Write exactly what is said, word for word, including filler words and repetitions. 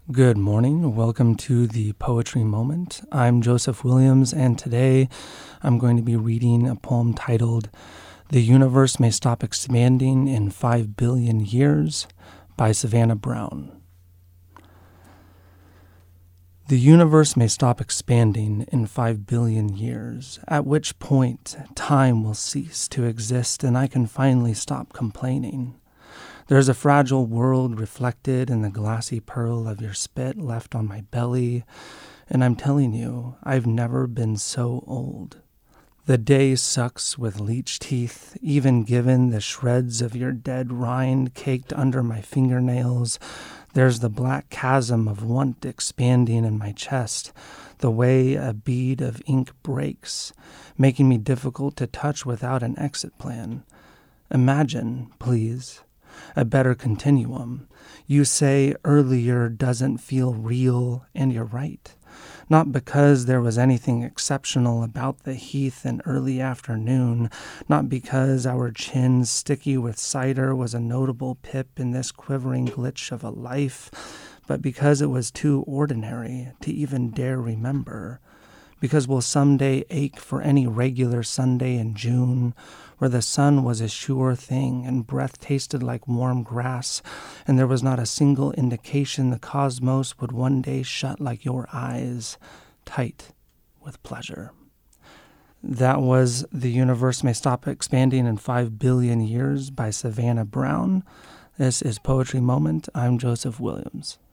Good morning. Welcome to the Poetry Moment. I'm Joseph Williams, and today I'm going to be reading a poem titled The Universe May Stop Expanding in Five Billion Years by Savannah Brown. The universe may stop expanding in five billion years, at which point time will cease to exist and I can finally stop complaining. There's a fragile world reflected in the glassy pearl of your spit left on my belly, and I'm telling you, I've never been so old. The day sucks with leech teeth, even given the shreds of your dead rind caked under my fingernails. There's the black chasm of want expanding in my chest, the way a bead of ink breaks, making me difficult to touch without an exit plan. Imagine, please, a better continuum. You say earlier doesn't feel real, and you're right. Not because there was anything exceptional about the heath in early afternoon, not because our chins sticky with cider was a notable pip in this quivering glitch of a life, but because it was too ordinary to even dare remember. Because we'll someday ache for any regular Sunday in June, where the sun was a sure thing and breath tasted like warm grass, and there was not a single indication the cosmos would one day shut like your eyes, tight with pleasure. That was The Universe May Stop Expanding in Five Billion Years by Savannah Brown. This is Poetry Moment. I'm Joseph Williams.